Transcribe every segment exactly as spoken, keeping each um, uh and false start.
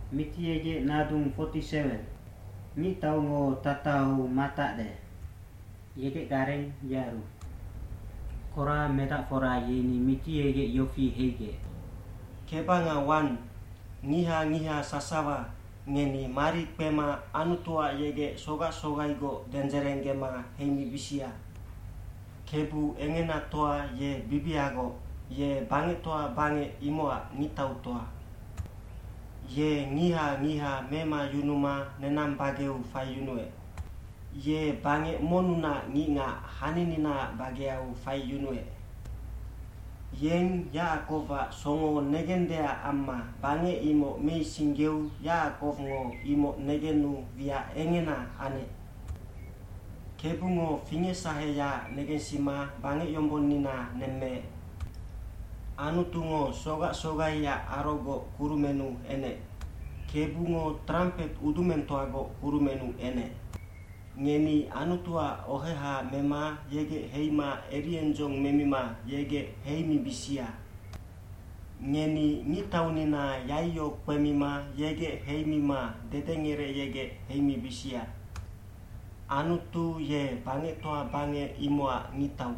Mitiege nadung forty-seven. Mi tau ngo tatau mata de. Yege gareng yaru. Kora metafora yeni mitiege yofi hege. Kebanga wan ngiha ngiha sasawa ngeni mari pema anutua yege soga soga igo denjerengema heimi bisia. Kebu engena toa ye bibiago ye bange toa bange imoa ngitau toa. Ye ngiha ngiha mema yunuma nenam bageu fai yunue. Ye bange monuna nginga haninina bageau fai yunue. Yen Yaakova songo negendea amma bange imo mei singeu Yaakov ngo imo negenu via engena ane. Kebungo finge saheya negensima bange yombonina nemme. Anu tungo soga soga ya arogo kurumenu ene. Kebungo trumpet udumentoago kurumenu ene. Ngeni anutua oheha mema yege heima erienjong memima yege heimi bisia. Ngeni ngitaunina yayo kwemima yege heimima dedengere yege heimi bisia. Anutu ye bange toa bange imoa ngitau.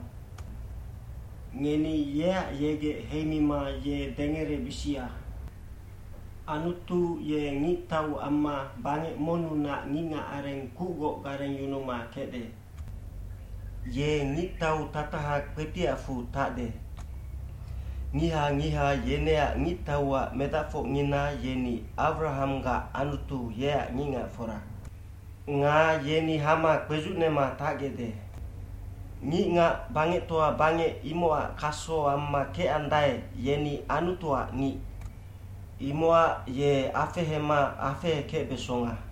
Ngeni ye yege heimima ye dengere bisia. Anutu ye ngitau amma bange monuna nginga areng kugo gareng yunuma kede. Ye ngitau tataha ketiafu tade. Ngiha ngiha yenea ngitawa metafo ngina yeni Abraham ga anutu ye nginga fora. Nga yeni hama kwezunema tagede. Nginga bange toa bange imoa kaso amma ke andai yeni anutua ngi. Imoa ye afe hema afe ke besonga.